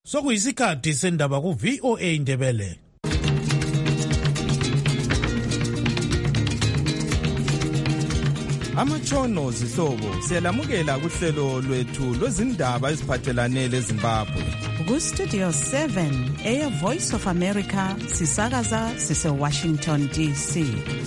Sokuyisikhathi sendaba ku VOA Indebele. Amatshono zihlobo siyalamukela kuhlelo lwethu lwezindaba eziphathelane leZimbabwe. Ku Studio 7 Air Voice of America sisakaza sise Washington DC.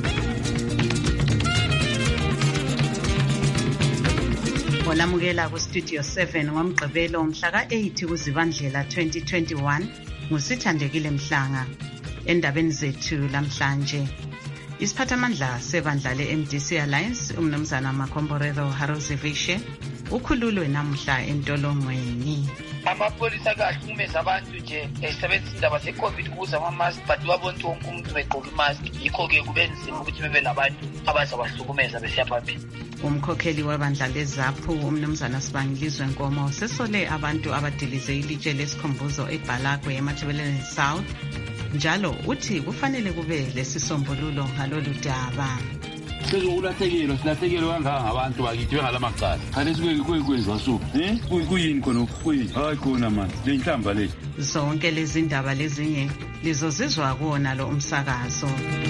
Olamukela ku Studio 7 ngomgqibelo mhla ka-8 kuZibandlela 2021 ngusithandekile Mhlanga. Endabeni zethu namhlanje, isiphathamandla sebandla le-MDC Alliance umnumzana Makomborero Haruzivishe ukhululwe namhla entolongweni. Amapolisa kahlukumeza abantu nje esebenzisa indaba ze-COVID ukuze ama-mask but wabonke wonke umuntu begqoka i-mask. Yikho-ke kube nzima ukuthi bebe labantu abazabahlukumeza besiya phambili. Umkhokheli webandla leZAPHU umnumzana Sibangilizwe Nkomo sesole abantu abadilize ilitshe lesikhumbuzo eBhalagwe eMathebeleni South. Njalo uthi kufanele kube lesisombululo ngalolu daba. Sezokulahlekelo silahlekelwe kangaka ngabantu bakithi bengalamacala. Kanti sikwenziwa so. Kuyini khona kuyini? Hayi khona manje. Le nhlamba le. Zonke lezi ndaba lezinye lizozizwa kuona lo umsakazo.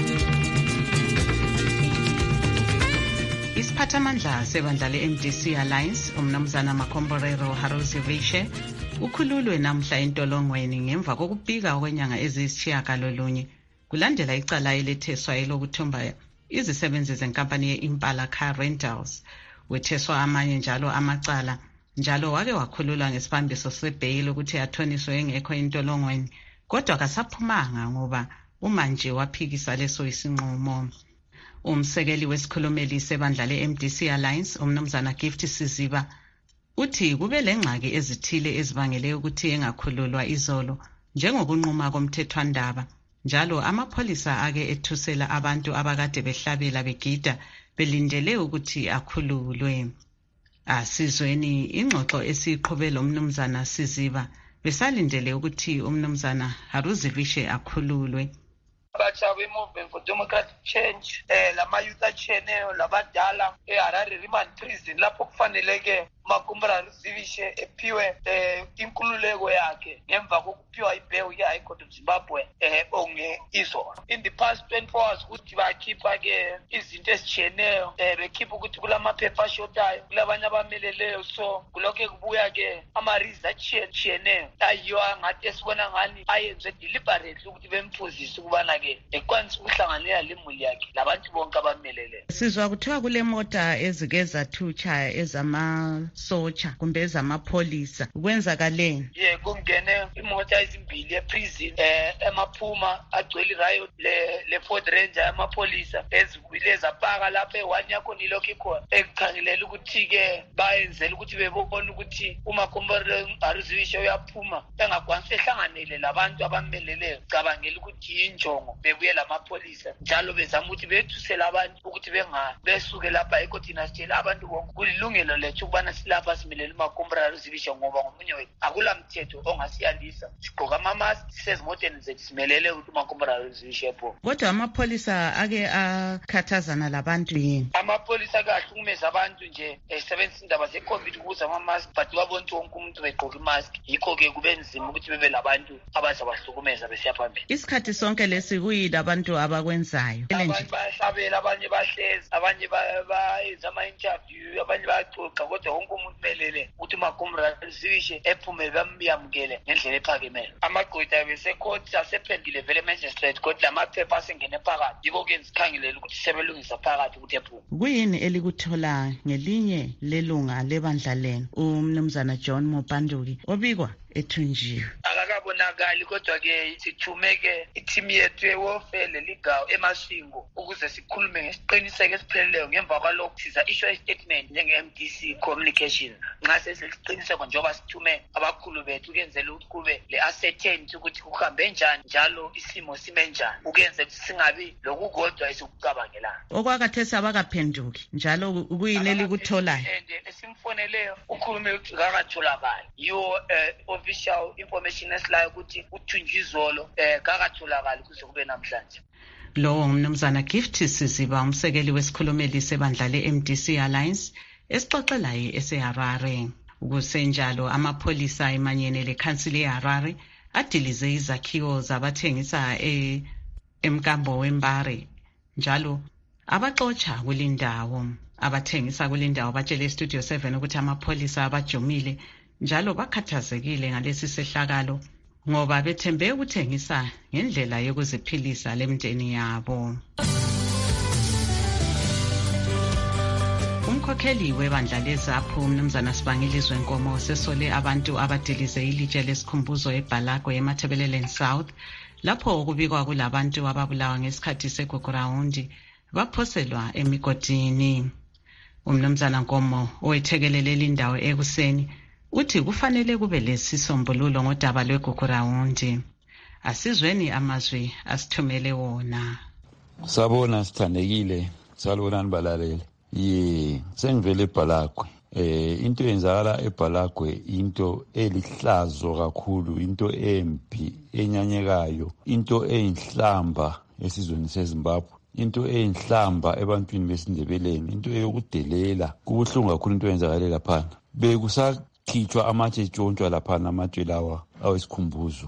Isiphathamandla sebandla le-MDC Alliance umnumzana Makomborero Haruzivishe ukhululwe namhla entolongweni ngemva kokubika okwenyanga eziyisitshiyagalolunye kulandela icala eletheswa elokuthumba izisebenzi zenkampani ye-Impala Car Rentals. Wetheswa amanye njalo amacala, njalo wake wakhululwa ngesibambiso sebheyili ukuthi athoniswe engekho entolongweni, kodwa kasaphumanga ngoba umanje waphikisa leso isinqumo. Umsekeli wesikhulumeli sebandla le-MDC Alliance umnumzana Gift Siziba uthi kube lengxaki ezithile ezibangele ukuthi engakhululwa izolo njengokunquma komthethwandaba, njalo amapolisa ake ethusela abantu abakade behlabela begida belindele ukuthi akhululwe. Asizweni ingxoxo esiqhubela umnumzana Siziba besalindele ukuthi umnumzana Haruzivishe akhululwe. Abatsha be-Movement for Democratic Change, lama-youth atshiyeneyo labadala eHarare Remand Prison lapho kufaneleke Makomborero Haruzivishe ephiwe inkululeko yakhe ngemva kokuphiwa ibhewu ye-High Court of Zimbabwe izolo. In the past 24 hours ukuthi bakhipha-ke izinto ezitshiyeneyo, bekhipha ukuthi kulamaphepha ashotayo, kulabanye abameleleyo, so kulokhe kubuya-ke ama-reasons atshiyeneyo ayiyo angathi esibona ngani ayenze deliberately ukuthi bemfuzise ukubana-ke ekwanisa ukuhlanganela lemuli yakhe labantu bonke abameleleyo. Sizwa kuthiwa kule mota ezike zathutsha ezamasotsha kumbe ezamapolisa, kwenzakaleni? Kungene imota ezimbili eprison emaphuma agcwele irayo le-Ford Ranger amapolisa ezibuyile zapaka lapha ewani yakhona ilokhu ikhona ekukhangelela ukuthi-ke bayenzela ukuthi bebona ukuthi uMakomborero Haruzivishe uyaphuma engakwanisi ehlanganele labantu abameleleyo, cabangela ukuthi yinjongo bebuye lamapolisa njalo bezama ukuthi bethusele abantu ukuthi besuke lapha ekotini asitshela abantu bonke kulilungelo lethu ukubana silapha simelele uMakomborero Haruzivishe ngoba ngomunye wethu akula mthetho ongasiyalisa. Sigqoka ama-mask sisezimoteni zethu simelele ukuthi uMakomborero Haruzivishe epho. Kodwa amapolisa ake akhathazana labantu yini? Amapolisa ake ahlukumeza abantu nje esebenzisa indaba ze-COVID ukuze ama-mask but wabonke wonke umuntu begqoka i-mask. Yikho-ke kube nzima ukuthi bebe labantu abazabahlukumeza besiya phambili. Isikhathi sonke lesi kuyini abantu abakwenzayo? Abanye bayahlabela, abanye bahlezi, abanye bayenza ama-interview, abanye bayaxoxa, kodwa wonke umuntu melele ukuthi uMakomborero Haruzivishe ephume bamyamukele ngendlela ephakemelo. Amagqwetha besecourt asephendile vele magistrate kodwa amaphepha asengene phakathi, yiko-ke nsikhangelela ukuthi sebelungisa phakathi ukuthi ephume. Kuyini elikuthola ngelinye lelunga lebandla lenu umnumzana John Mopanduki obikwa ethunjiwe? Akakabonakali kodwa-ke sithume-ke ithimu yethu ewofele ligawu eMasingo ukuze sikhulume ngesiqiniseko esipheleleyo ngemva kwalokho siza issue statement njenge-MDC Communication. Nxa sesiqiniseko njengoba sithume abakhulu bethu ukenzela ukuthi kube le-ascertainty ukuthi kuhambe njani njalo isimo sime njani ukenzela ukuthi singabi lokukodwa esikucabangelayo. Okwakhathesi abakaphenduki njalo kuyini elikutholayo? Esimfoneleyo ukhulume ukuthi kakatholakali. Yiwo official information esilayo ukuthi uthunjizolo kakatholakali kuze kube namhlanje. Lo umnumzana Gift Siziba umsekeli wesikhulumeli sebandla le-MDC Alliance esixoxelayo eseHarare. Kusenjalo amapholisa emanyene lekhansili eHarare adilize izakhiwo zabathengisa emkambo wembare njalo abaxotsha kulindawo. Abathengisa kulindawo batshele Studio 7 ukuthi amapholisa abajumile njalo bakhathazekile ngalesi sehlakalo ngoba bethembe ukuthengisa ngendlela yokuziphilisa lemndeni yabo. Umkhokheli webandla leZAPHU umnumzana Sibangilizwe Nkomo sesole abantu abadilize ilitshe lesikhumbuzo eBhalagwe eMatabeleland South lapho kubikwa kulabantu ababulawa ngesikhathi segugurawundi baphoselwa emigodini. Umnumzana Nkomo owethekelele lindawo ekuseni uthi kufanele kube lesisombululo ngodaba lwegugurawundi. Asizweni amazwi asithumele wona. Sabona sithandekile, salibonani balaleli. Sengivele eBhalagwe. Into eyenzakala eBhalagwe into elihlazo kakhulu, into embi, enyanyekayo, into eyinhlamba esizweni seZimbabwe. Into eyinhlamba ebantwini besindebeleni, into eyokudelela. Kubuhlungu kakhulu into eyenzakala lapha. Bekusakhitshwa amatshe tshontshwa lapha amatshe lawa awesikhumbuzo.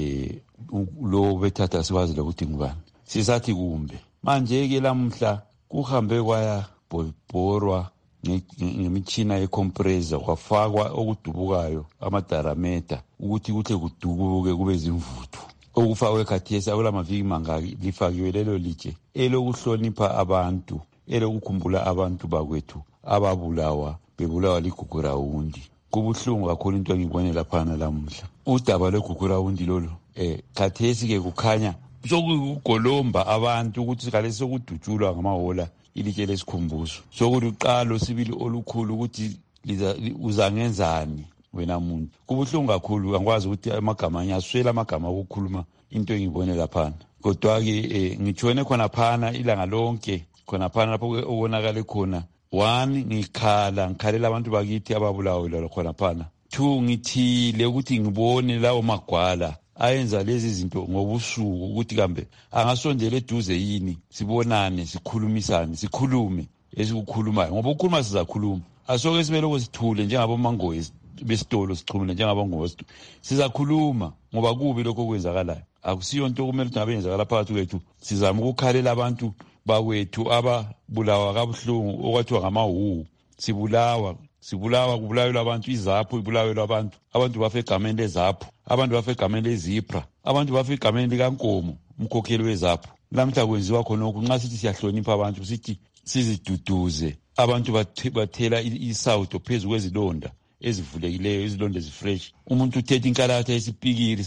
Lo bethatha siwazi ukuthi ngubani. Sisathi kumbe. Manje ke lamhla kuhambe kwaya borwa ngemitshina yecompressor kwafakwa okudubukayo amadarameta ukuthi kuhle kudubuke kube zimvuthu. Okufakwe khathesi akulamaviki mangaki lifakiwe lelo litshe elokuhlonipha abantu, elokukhumbula abantu bakwethu ababulawa bebulawa ligugurawundi. Kubuhlungu kakhulu into engibone lapha namuhla. Udaba lwegugurawundi lolo khathesi ke kukhanya sokugolomba abantu ukuthi kale sokudutshulwa ngamahola ilitshe lesikhumbuzo. Sokuliqalo sibili olukhulu ukuthi uzangenzani wena muntu. Kubuhlungu kakhulu angikwazi ukuthi amagama nyaswela amagama okukhuluma into engibone lapha. Kodwa ke ngitshone khona phana ilanga lonke khona phana lapho obonakala khona. 1 ngikhalela abantu bakithi ababulawa lo khona phana. 2 ngithile ukuthi ngibone lawo magwala ayenza lezi zinto ngobusuku ukuthi kambe angasondela eduze yini sibonane sikhulumisane sikhulume esikukhulumayo ngoba ukukhuluma sizakhuluma. Asoke sibele ukusithule njengabo mangoyi besitolo sichumule njengabo ngozi sizakhuluma ngoba kubi lokho kwenzakalayo. Akusiyo into kumele ukuthi abenzakala phakathi kwethu. Sizama ukukhalela abantu bakwethu ababulawa kabuhlungu okwathiwa ngamahu. Sibulawa kubulawelwa abantu iZAPHU ibulawelwa abantu bafe egameni leZAPHU, abantu bafe egameni leZipra, abantu bafe egameni likaNkomo umkhokheli weZAPHU. Lamhla kwenziwa khona nxa sithi siyahlonipha abantu sithi siziduduze abantu bathela isawudo phezu kwezilonda ezivulekileyo, izilonda ezifresh. Umuntu uthethe inkalatha esipikiri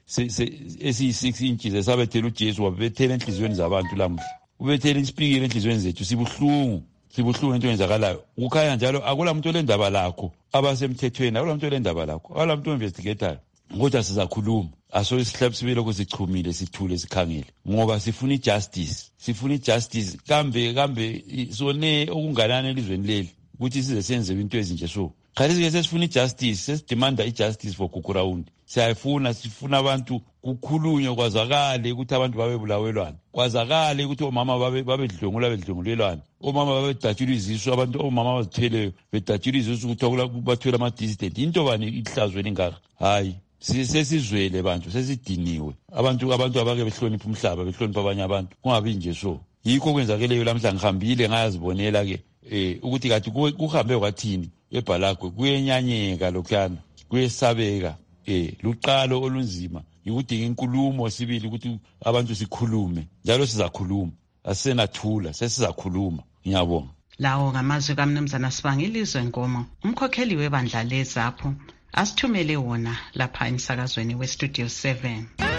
esiyi6 inches esabethela uJesu wabethela enhliziyweni zabantu lamhla. Ubethela isipikiri enhliziyweni zethu sibuhlungu into yenzakalayo. Kukhanya njalo akulamuntu olendaba lakho abasemthethweni, akulamuntu olendaba lakho, akulamuntu investigator. Kodwa sizakhuluma. Aso isihlaphi sibele kusichumile sithule sikhangele ngoba sifuna ijustice. Kambe sone okunganani elizweni leli ukuthi size senze into ezinje so. Khathi ke sesifuna ijustice, sesidemanda ijustice for gugurawundi. Sifuna abantu kukhulunywe kwazakale ukuthi abantu babebulawelwana. Kwazakale ukuthi omama babedlongulelwana. Omama babedatshulwa izisu, abantu omama bazithweleyo bedatshulwa izisu ukuthi bathwele ama-dissident. Into bani ihlazweni ngaka? Hayi. Sesizwele bantu, sesidiniwe. Abantu abake behlonipha umhlaba, behlonipha abanye abantu. Kungabi nje so. Yikho kwenzakeleyo lamhla ngihambile ngayazibonela ke ukuthi kathi kuhambe kwathini eBhalagwe kuyenyanyeka lokhana, kuyesabeka. Luqalo olunzima yikudinga inkulumo sibili ukuthi abantu sikhulume. Njalo sizakhuluma. Asisenathula, sesizakhuluma. Ngiyabonga. Lawo ngamazwi kaMnumzana Sibangilizwe Nkomo, umkhokheli webandla leZAPHU, asithumele wona lapha emsakazweni weStudio 7.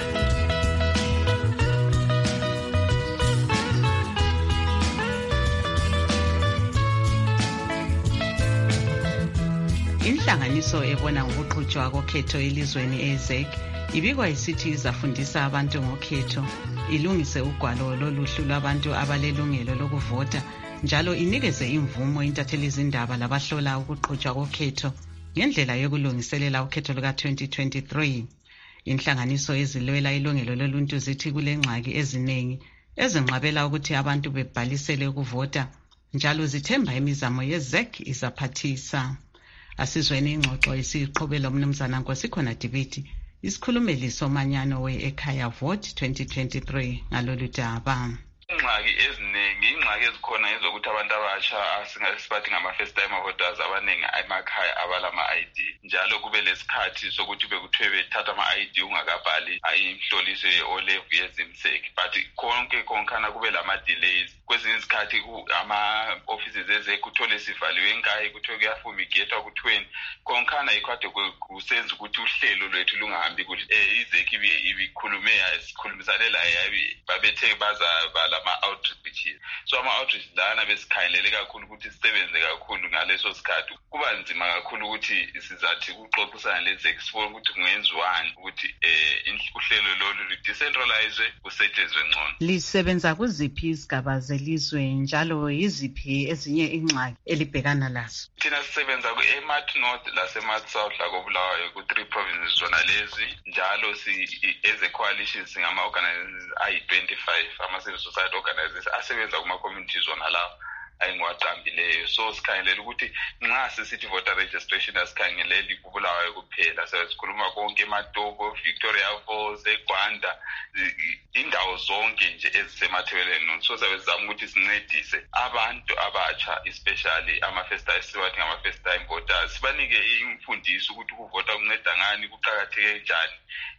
Inhlanganiso ebona ngokuqhutshwa kokhetho elizweni eZEC ibikwa isithi izafundisa abantu ngokhetho, ilungise ugwalo loluhlu lwabantu abalelungelo lokuvota, njalo inikeze imvumo intatheli izindaba labahlola ukuqhutshwa kokhetho ngendlela yokulungiselela ukhetho luka-2023. Inhlanganiso ezilwela ilungelo loluntu zithi kulengxaki eziningi ezinqabela ukuthi abantu bebhalisele ukuvota, njalo zithemba imizamo yeZEC izaphathisa. Asizweni ingxoxo esiqhubela umnumzana Nkosikhona Dibiti, isikhulumeli somanyano we-Ekhaya Vote 2023 ngalolu daba. Ingxaki ezikhona ezokuthi abantu abasha asingasibathi ngama-first time voters abaningi emakhaya abalama-ID, njalo kube lesikhathi sokuthi bekuthiwe bethatha ama-ID ungakabhali imhloliso ye-O-level yezimseki, but konkhana kube lama-delays. Kwezinye izikhathi ama-offices ezekho uthole sivaliwe enkayi, kuthiwe kuyafumigatwa kuthiweni konkhana ikhade kusenza ukuthi uhlelo lwethu lungahambi kuhle. Izekho sikhulumisane laye babethe bazabala ama-outreaches. So ama-outreach lana besikhangelele kakhulu ukuthi sisebenze kakhulu ngaleso sikhathi. Kuba nzima kakhulu ukuthi sizathi kuxoxisana lezekho sifuna ukuthi kungenziwani ukuthi uhlelo lolu lu-decentralizwe kusetshenzwe ngcono. Lisebenza kuziphi izigaba zelizwe njalo yiziphi ezinye ingxaki elibhekana lazo? Thina sisebenza ku-eMart North laseMart South lakobulawayo ku-3 provinces zona lezi, njalo as a coalition singama-organizations ayi-25 ama-civil society organizations asebenza kuma-communities zona lawo ayingwaqambileyo. So sikhangelela ukuthi nxa sisithi voter registration asikhangeleli kubulawayo kuphela, sikhuluma konke eMatopo, Victoria Falls, eGwanda, indawo zonke nje ezisemathebeleni. So sabezama ukuthi sincedise abantu abatsha, especially ama-first time voters, sibanike imfundiso ukuthi ukuvota kunceda ngani, kuqakatheke njani.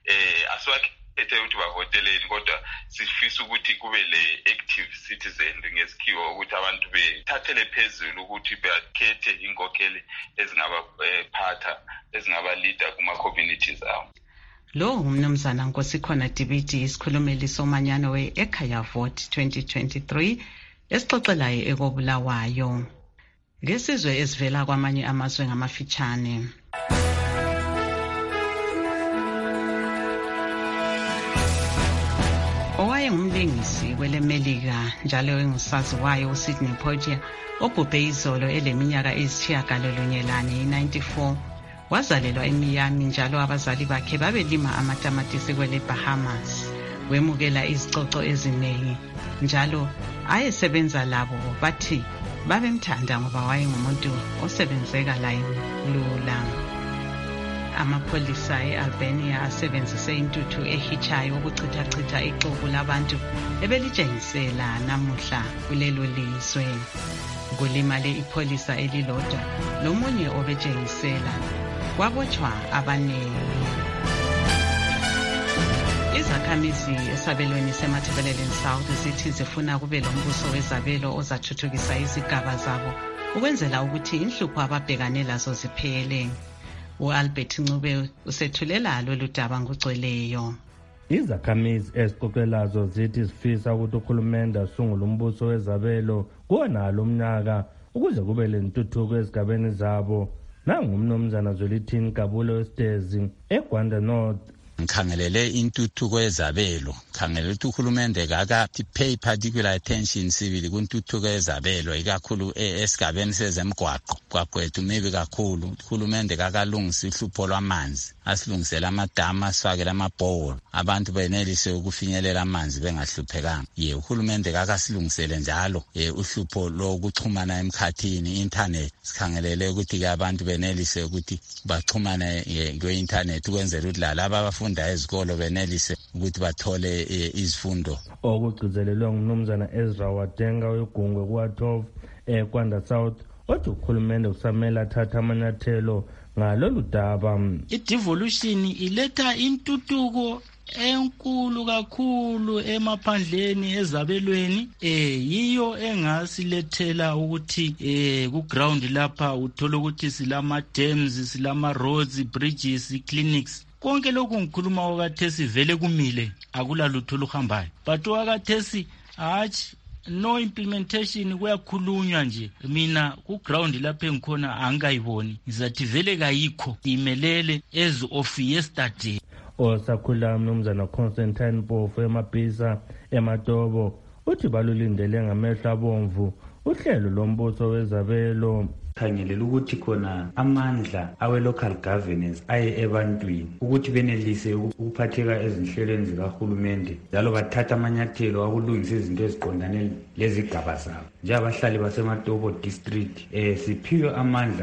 Ethe ukuthi bavoteleni, kodwa sifisa ukuthi kube le-active citizen ngesikhiwo, ukuthi abantu bethathele phezulu ukuthi bakhethe inkokheli ezingabaphatha, ezingaba-leader kuma-communities abo. Lo umnumzana Nkosikhona Dibiti, isikhulumeli somanyano we-Ekhaya Vote 2023 esixoxelayo ekobulawayo. Ngesizwe ezivela kwamanye amazwe ngamafitshane. Owayengumlingisi kweleMelika njalo engusaziwayo uSydney Poitier obhubhe izolo eleminyaka eyisitshiyagalolunye 94 wazalelwa eMiami, njalo abazali bakhe babelima amatamatisi kwele Bahamas. Wemukela izicoco eziningi njalo ayesebenza labo bathi babemthanda ngoba wayengumuntu osebenzeka laye lula. Amapholisa e-Albania asebenzise intuthu ehichayo ukuchithachitha ixuku labantu ebelitshengisela namuhla kulelo lizwe. Kulimale ipholisa elilodwa lomunye obetshengisela, kwabotshwa abaningi. Izakhamizi esabelweni seMatabeleland South zithi zifuna kube lombuso wezabelo ozathuthukisa izigaba zabo ukwenzela ukuthi inhlupho ababhekane lazo ziphele. U-Albert Ncube usethulela lolu daba ngugcweleyo. Izakhamizi ezixoxelazo zithi zifisa ukuthi uhulumende asungule umbuso wezabelo kuwonalo umnyaka ukuze kube lentuthuko ezigabeni zabo. Nangumnumzana Zwelithini Kabule wesitezi eGwanda North. Ngikhangelele intuthuko yezabelo, khangelele ukuthi uhulumende pay particular attention sibili kuntuthuko yezabelo, ikakhulu esigabeni sezemgwaqo. Kwethu mibi kakhulu. Uhulumende kakalungisa ihlupho lwamanzi, asilungisela amadama, asifakele amabholo, abantu benelise ukufinyelela amanzi bengahluphekanga. Uhulumende kasilungisele njalo uhlupho lokuxhumana emkhathini, internet. Sikhangelele ukuthi abantu benelise ukuthi baxhumane kwe-internet ukwenzela ukuthi laba abafunda ezikolo benelise ukuthi bathole izifundo. Okugcizelelwe ngumnumzana Ezra Wadenga weGungwe kwa-12 eGwanda South, othi uhulumende kusamele athatha amanyathelo ngalolu daba. I-devolution iletha intuthuko enkulu kakhulu emaphandleni ezabelweni, yiyo engasilethela ukuthi ku ground lapha uthola ukuthi silama dams, silama roads, bridges, clinics. Konke lokhu ngikhuluma okathesi vele kumile, akulalutho oluhambayo. But okathesi hatshi no implementation, kuyakhulunywa nje. Mina ku ground lapha engikhona angikayiboni, ngizathi vele kayikho, imelele as of yesterday. Osakhula mnumzana Constantine Mpofu eMabhisa eMatobo uthi balulindele ngamehlo abomvu uhlelo lombuso wezabelo. Khangelela ukuthi khona amandla awe-local governance aye ebantwini ukuthi benelise ukuphatheka ezinhlelweni zikahulumende, njalo bathatha amanyathelo akulungisa izinto eziqondane lezigaba zabo. Njengabahlali baseMatobo district siphiwe amandla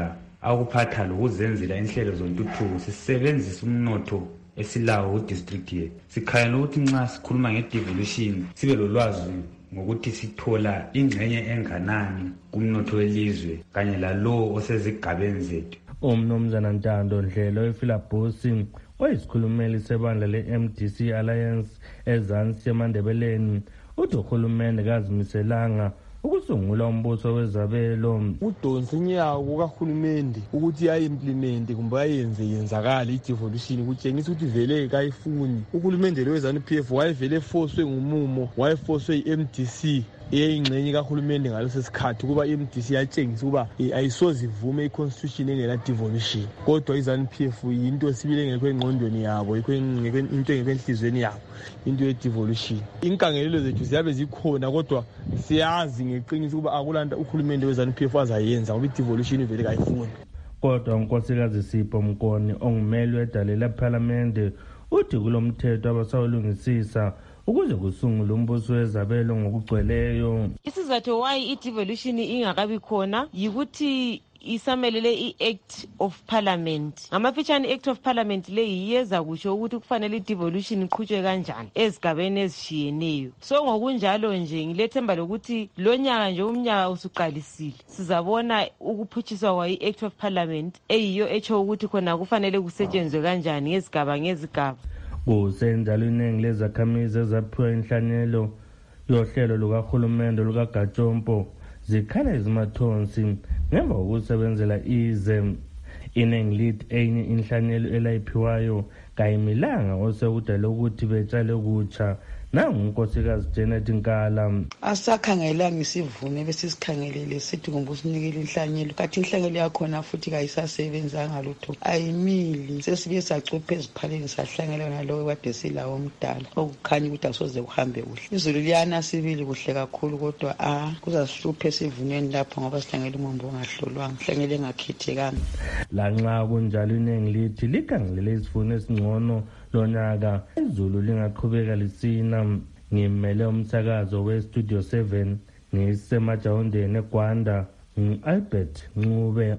akuphatha lokuzenzela inhlelo zontuthuko sisebenzisa umnotho esilawo ku-district yethu. Sikhayela ukuthi nxa sikhuluma nge-devolution sibe lolwazi ngokuthi sithola ingxenye enganani kumnotho welizwe kanye lalowo osezigabeni zethu. Umnumzana Ntando Ndlelo ePhilabhosi oyisikhulumeli sebandla le-MDC Alliance ezansi eMandebeleni uthi uhulumende kazimiselanga ukusungula umbuso wezabelo. Udonsa inyawo kukahulumende ukuthi ayimplemente kumbe yenzakale i-devolution kutshengisa ukuthi vele kayifuni. Uhulumende lwe-ZANU-PF wayevele efoswe ngumumo, wayefoswe i-MDC eyingxenye kahulumende ngaleso sikhathi kuba i-MDC yatshengisa ukuba ayisoze ivume i-constitution engela devolution. Kodwa i-ZANU-PF yinto sibile engekho engqondweni yabo, into engekho enhlizweni yabo, into ye-devolution. Inkangelelo zethu ziyabe zikhona kodwa siyazi ngeqiniso ukuba akulanto uhulumende we-ZANU-PF azayenza ngoba i-devolution ivele kayifuni. Kodwa unkosikazi Sipho Mkoni ongumeli wedale lephalamende uthi kulomthetho abasawulungisisa ukuze kusungule umbuso wezabelo ngokugcweleyo. Isizathu why i-devolution ingakabi khona yikuthi isamelele i-Act of Parliament. Ngamafitshane i-Act of Parliament le yiyeza kusho ukuthi kufanele i-devolution iqhutshwe kanjani ezigabeni ezishiyeneyo. So ngokunjalo nje ngilethemba lokuthi lo nyaka nje umnyaka usuqalisile sizabona ukuphutshiswa kwa i-Act of Parliament eyiyo echo ukuthi khona kufanele kusetshenzwe kanjani ngezigaba ngezigaba. Kusenjalo iningi lezakhamizi ezaphiwa inhlanyelo yohlelo lukahulumende lukaGatshompo zikhala izimathonsi ngemva kokusebenzela ize. Iningi lithi enye inhlanyelo elayiphiwayo kayimilanga osekudala ukuthi betshale kutsha. Nangu unkosikazi Janet Nkala. Asakhangelanga isivuno bese sikhangelele sithi ngumbusinikele inhlanyelo kathi inhlanyelo yakhona futhi kayisasebenza lutho ayimili sesibe sacuphe eziphaleni sahlangela nalowo kade silawo omdala okukhanya ukuthi asoze kuhambe kuhle. Izulu liyana sibili kuhle kakhulu kodwa kuzasihluphe esivunweni lapha ngoba sihlangela umombo ongahlolwanga inhlanyelo engakhethekanga. Lanxa kunjalo iningi lithi likhangelele isivuno esingcono lonyaka izulu lingaqhubeka lisina. Ngimele umsakazo we-Studio 7 ngisemajawundeni eGwanda Albert Ncube.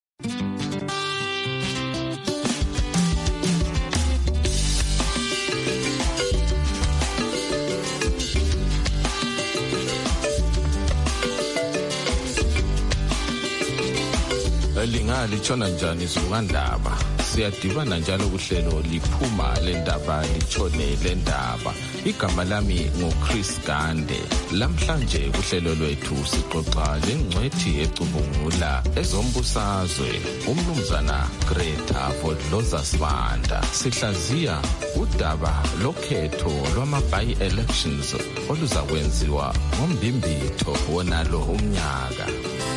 Litshona njani izulukandaba? Siyadibana njalo kuhlelo liphuma lendaba litshone lendaba. Igama lami nguChris Gande. Lamhlanje kuhlelo lwethu sixoxa lengcwethi ecubungula ezombusazwe umnumzana Greta Vodloza Sibanda. Sihlaziya udaba lokhetho lwama-by-elections oluzakwenziwa ngoMbimbitho wonalo umnyaka.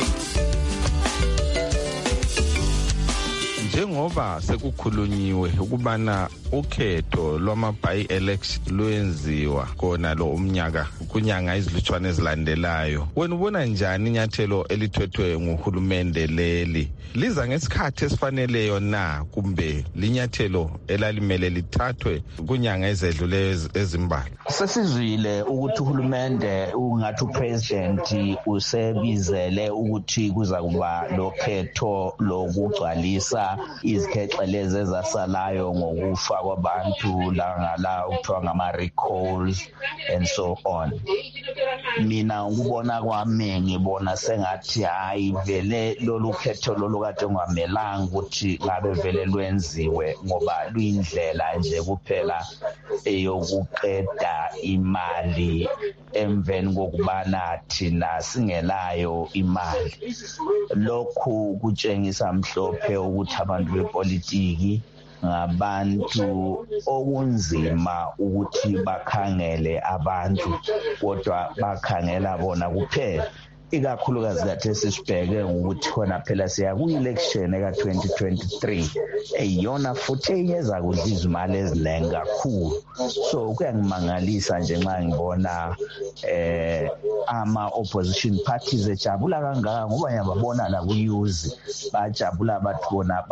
Njengoba sekukhulunyiwe ukubana ukhetho lwama-by-election lwenziwa kona lo umnyaka kunyanga izilutshwane ezilandelayo, wena ubona njani inyathelo elithethwe nguhulumende leli? Liza ngesikhathi esifaneleyo na kumbe linyathelo elalimele lithathwe kunyanga ezedluleyo ezimbalwa? Sesizwile ukuthi uhulumende ungathi upresident usebizele ukuthi kuza kuba lokhetho lokugcwalisa izikhexe lezi ezasalayo ngokufa kwabantu langala ukuthiwa ngama-recalls and so on. Mina ngubona kwami ngibona sengathi hayi vele lolu khetho lolu kade ungamelanga ukuthi ngabe vele lwenziwe ngoba luyindlela nje kuphela eyokuqeda imali emveni kokubana thina singelayo imali. Lokhu kutshengisa mhlophe ukuthi abantu bepolitiki ngabantu okunzima ukuthi bakhangele abantu kodwa bakhangela bona kuphela. Ikakhulukazi kade sisibheke ukuthi khona phela siya ku-election eka-2023 eyona futhi eyeza kudla izimali eziningi kakhulu. So kuyangimangalisa nje nxa ngibona ama-opposition parties ejabula kangaka ngoba ngiyababona la ku-news bajabula bathi bona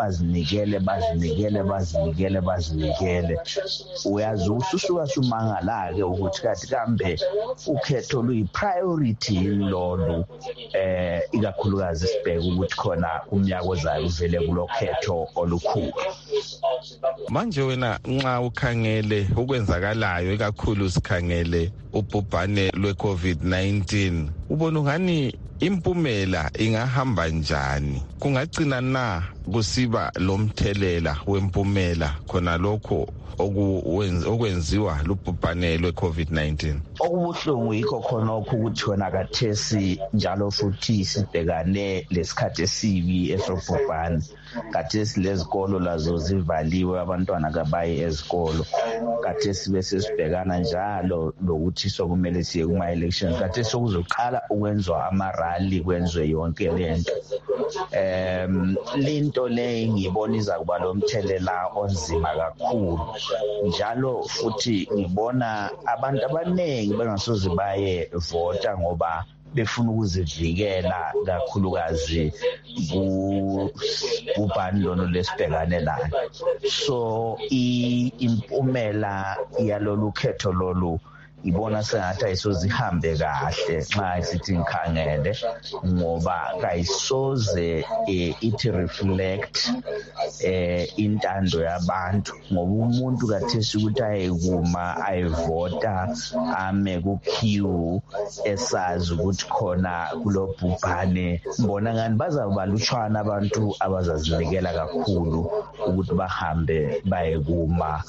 bazinikele. Uyazi ususuka sumangala-ke ukuthi kathi kambe ukhetho luyi-priority yini lolu ikakhulukazi sibheke ukuthi khona umnyaka ozayo uvele kulokhetho olukhulu. Manje wena nxa ukhangele ukwenzakalayo ikakhulu sikhangele ubhubhane lwe-COVID-19 ubona ngani impumela ingahamba njani? Kungagcina na kusiba lomthelela wempumela khona lokho okwenziwa lubhubhane lwe-COVID-19? Okubuhlungu yikho khona ukuthi wena kathesi njalo futhi sibhekane lesikhathi esibi esobhubhane. Kathesi lezikolo lazo zivaliwe, abantwana kabayi ezikolo. Kathesi bese sibhekana njalo lokuthi sokumele siye kuma-election. Kathesi sokuzoqala ukwenzwa ama-rally, kwenzwe yonke lento. Linto le ngibona iza kuba lomthelela onzima kakhulu. Njalo futhi ngibona abantu abaningi bangasoze baye vota ngoba befuna ukuzivikela kakhulukazi kubhubhane lolu lesibhekane nayo. So impumela yalolu khetho lolu ibona sengathi ayisozihambe kahle nxa sithi ngikhangele, ngoba kayisoze ithi reflect intando yabantu, ngoba umuntu kathesi ukuthi ayekuma ayevota ame ku-queue esazi ukuthi khona kulobhubhane. Mbona ngani bazabalutshwana abantu abazazinikela kakhulu ukuthi bahambe bayekuma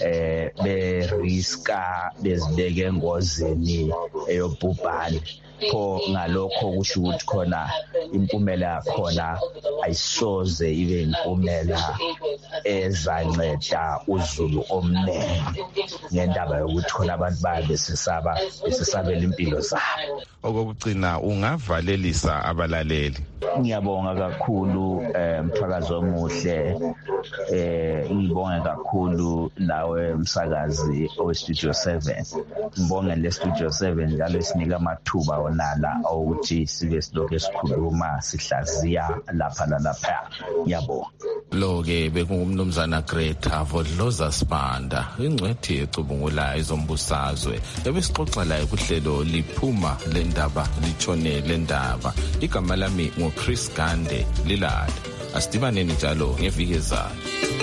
beriska bezibeke engozini eyobhubhane. Pho ngalokho kusho ukuthi khona impumela yakhona ayisoze ibe impumela ezanceda uZulu omningi ngendaba yokuthi khona abantu besesabela impilo zabo. Okokugcina ungavalelisa abalaleli. Ngiyabonga kakhulu Mthakazi omuhle, ngibonge kakhulu nawe umsakazi oweStudio 7. Ngibonge leStudio 7 njalo esinika amathuba onala ukuthi sibe silokhu esikhuluma sihlaziya lapha nalapha. Ngiyabonga. Lo-ke bekungumnumzana Greta Vodloza Sibanda, ingcwethi ecubungulayo ezombusazwe, ebesixoxa laye kuhlelo liphuma lendaba litshone lendaba. Igama lami nguChris Gande Lilala. Asidibaneni njalo ngeviki ezayo.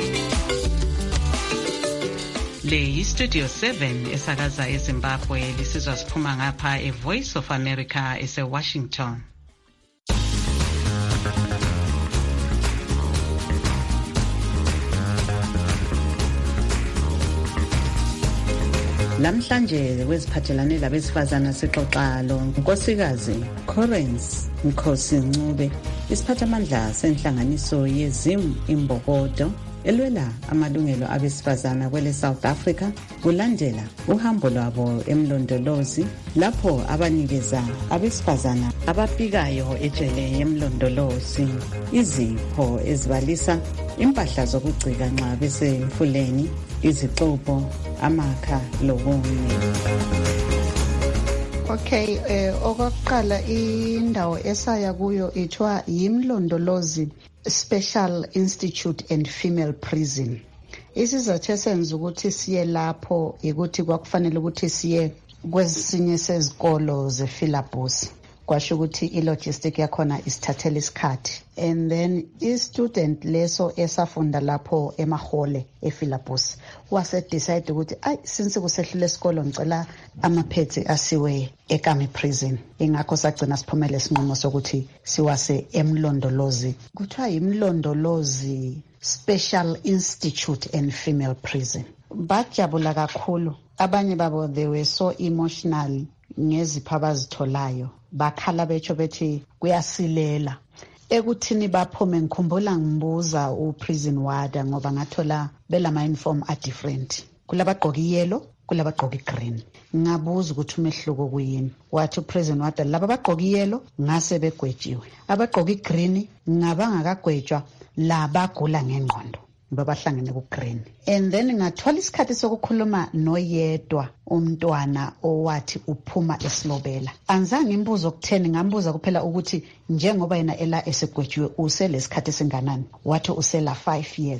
Le yiStudio 7 esakaza eZimbabwe, lisizwa siphuma ngapha eVoice of America eseWashington. Lamhlanje weziphathelane labesifazana sixoxa lo Nkosikazi Correns Nkosi Ncube, isiphathamandla senhlanganiso yeZim Imbokodo elwela amalungelo abesifazana kwele South Africa, kulandela uhambo lwabo emlondolozi lapho abanikeza abesifazana abafikayo ejele yemlondolozi izipho ezibalisa impahla zokugcika nxa besemfuleni, izixubo, amakha lokunye. Okay, okokuqala indawo esaya kuyo ithiwa yimlondolozi Special Institute and Female Prison. Isizathu esenza ukuthi siye lapho ukuthi kwakufanele ukuthi siye kwesinye sezikolo zeFilabus. Kwasho ukuthi ilogistic yakhona isithathela isikhathi, and then i-student leso esafunda lapho emahole eFilabus wase decide ukuthi since kusehlule isikolo ngicela amaphetsi asiwe eKami prison. Ingakho sagcina siphumele isinqumo sokuthi siwase emlondolozi, kuthiwa yimlondolozi Special Institute and Female Prison. Bajabula kakhulu, abanye babo they were so emotional ngezipho abazitholayo, bakhala betsho bethi kuyasilela. Ekuthini baphume ngikhumbula ngibuza uprison warder ngoba ngathola belama uniform are different, kulabagqoka yellow kulabagqoka green. Ngabuza ukuthi umehluko kuyini, wathi uprison warder laba bagqoka yellow ngase begwetshiwe, abagqoka green ngabangakagwetshwa labagula ngengqondo babahlangene ku-green. And then ngathola isikhathi sokukhuluma noyedwa umntwana owathi uphuma esilobela. Anzange imbuzo kutheni, ngambuza kuphela ukuthi njengoba yena ela esegwetshiwe uselesikhathi esinganani. Wathi usela 5 years.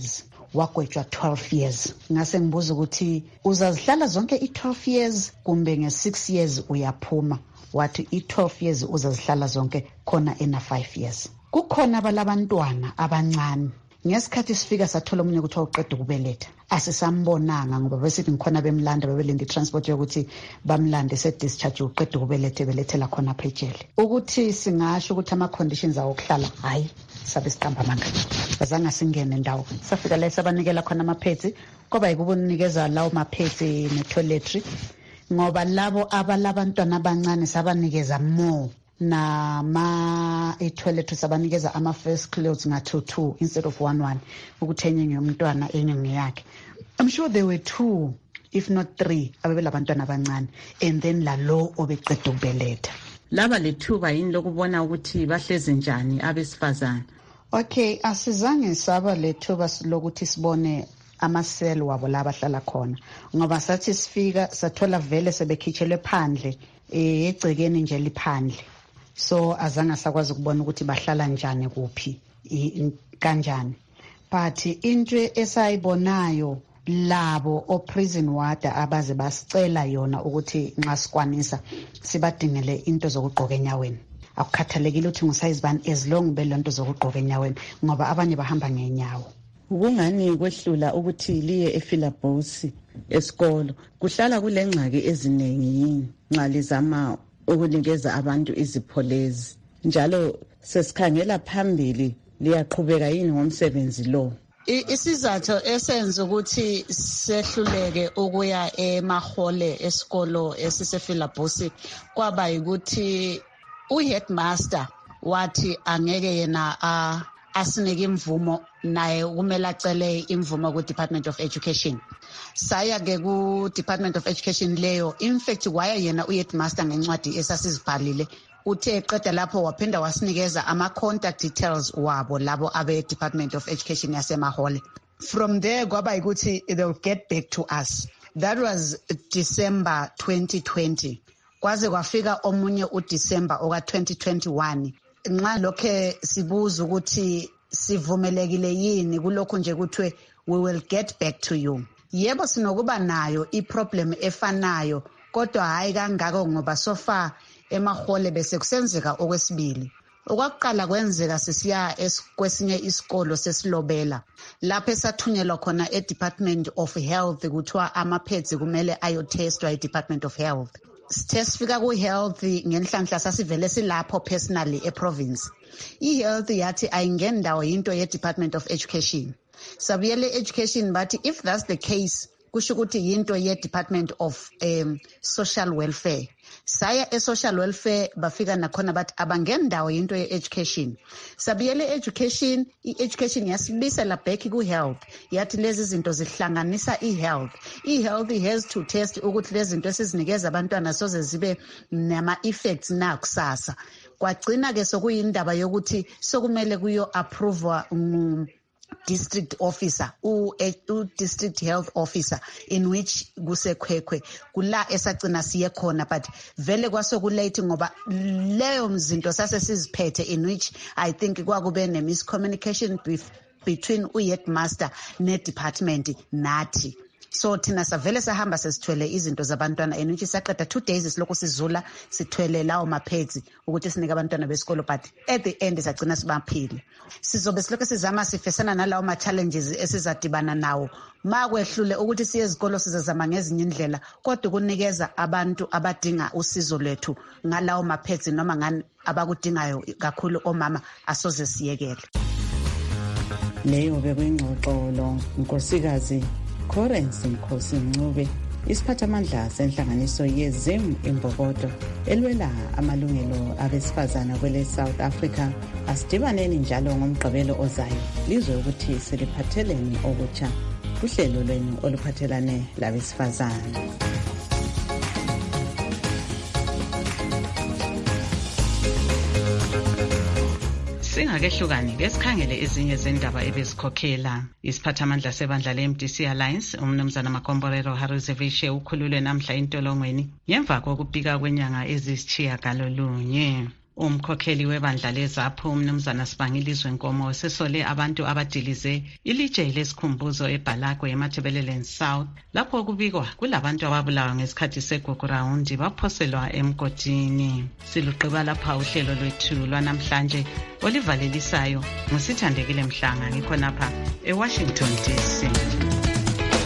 wagwetshwa 12 years. Ngase ngibuza ukuthi uzazihlala zonke i12 years kumbe nge6 years uyaphuma? Wathi i12 years uzazihlala zonke, khona ena 5 years. Kukhona balabantwana abancane ngesikhathi sifika sathola omunye ukuthi uqeda ukubeletha asisambonanga ngoba besithi ngikhona bemlanda bebelinde transport yokuthi bamlande se discharge uqeda ukubeletha belethela khona phejele. Ukuthi singasho ukuthi ama conditions awo kuhlala hayi sabe siqamba amanga bazange singene ndawo safika la sabanikela khona amaphedzi ngoba yikubonikeza lawo maphedzi ne toiletry ngoba labo abalabantwana abancane sabanikeza more na toilet sabanikeza ama first clothes nga 2 instead of 1 ukuthi enye ngiyomntwana enye ngiyakhe. I'm sure there were 2 if not 3 ababelabantwana abancane and then la lo obeqeda ukubeletha. Laba lethuba yini lokubona ukuthi bahlezi njani abesifazana? Okay, asizange saba lethuba lokuthi sibone amaseli wabo la bahlala khona ngoba sathi sifika sathola vele sebekhitshelwe phandle egcekeni nje liphandle. So azange sakwazi ukubona ukuthi bahlala njani kuphi kanjani. But into esayibonayo labo o prison warder abaze basicela yona ukuthi nxa sikwanisa sibadingele into zokugqoka enyaweni. Akukhathalekile ukuthi ngusayizibani as long belonto zokugqoka enyaweni ngoba abanye bahamba ngenyawo. Ukungani kwehlula ukuthi liye ePhilabhosi esikolo kuhlala kulengxaki eziningi yini nxa lizama ukunikeza abantu izipholezi njalo sesikhangela phambili liyaqhubeka yini ngomsebenzi lo? Isizathu esenza ukuthi sehluleke ukuya emahole esikolo esisePhilabhosi kwaba ukuthi uheadmaster wathi angeke yena asinike imvumo naye kumele acele imvumo ku Department of Education. Saya ke ku Department of Education leyo in fact waya yena uheadmaster ngencwadi esasizibhalile uthe eqeda lapho waphinda wasinikeza ama contact details wabo labo abe Department of Education yasemahole. From there kwaba ukuthi they'll get back to us. That was December 2020. Kwaze kwafika omunye uDecember oka 2021 nxa lokhe sibuza ukuthi sivumelekile yini kulokho nje kuthiwe we will get back to you. Yebo sinokuba nayo iproblem efanayo kodwa hayi kangako ngoba so far emahole bese kusenzeka okwesibili. Okwakuqala kwenzeka sisiya kwesinye isikolo sesilobela lapho esathunyelwa khona eDepartment of Health kuthiwa amaphedzi kumele ayotestwa eDepartment of Health. Sithe sifika ku-health ngenhlanhla sasivele silapho personally eprovince. I-health yathi ayingendawo yinto ye-Department of Education. Sabuyele education bathi if that's the case kusho ukuthi yinto ye-Department of Social Welfare. Saya e-social welfare bafika nakhona bathi abangendawo yinto ye-education. Sabuyele education, i-education yasibisela back ku-health. Yathi lezi zinto zihlanganisa i-health. I-health has to test ukuthi lezi zinto esizinikeza abantwana soze zibe nama-effects na kusasa. Kwagcina ke sokuyindaba yokuthi sokumele kuyo approve district officer district health officer in which kusekhwekhwe kula esagcina siye khona but vele kwasokulate ngoba leyo mzinto sase siziphethe in which I think kwakube ne miscommunication between uheadmaster ne department nathi. So thina savele sahamba sesithwele izinto zabantwana in which saqeda 2 days siloko sizula sithwele lawo maphedzi ukuthi sinike abantwana besikolo but at the end sagcina sibaphile. Sizobe siloko sizama sifesana nalawo ma challenges esizadibana nawo makwehlule ukuthi siye ezikolo sizazama ngezinye indlela kodwa kunikeza abantu abadinga usizo lwethu ngalawo maphedzi noma ngani abakudingayo kakhulu omama asoze siyekele. Leyo bekuyingxoxo lo Nkosikazi Corensi Mkhosi-Ncube isiphathamandla senhlanganiso yeZim Imbokodo elwela amalungelo abesifazana kwele South Africa. Asidibaneni njalo ngomgqibelo ozayo lizwe ukuthi siliphatheleni okutsha kuhlelo lwenu oluphathelane labesifazana. Singakehlukani ke sikhangele ezinye zendaba ebezikhokhela. Isiphathamandla sebandla le-MDC Alliance umnumzana Makomborero Haruzeveshe ukhululwe namhla entolongweni ngemva kokubika kwenyanga ezisitshiyagalolunye. Umkhokheli webandla lezapho umnumzana Sibangilizwe Nkomo sesole abantu abadilize ilitshe lesikhumbuzo eBhalagwe eMatabeleland South lapho kubikwa kulabantu ababulawa ngesikhathi segugurawundi baphoselwa emgodini. Siluqhiba lapha uhlelo lwethu lwanamhlanje olivalelisayo ngusithandekile Mhlanga ngikhonapha eWashington DC.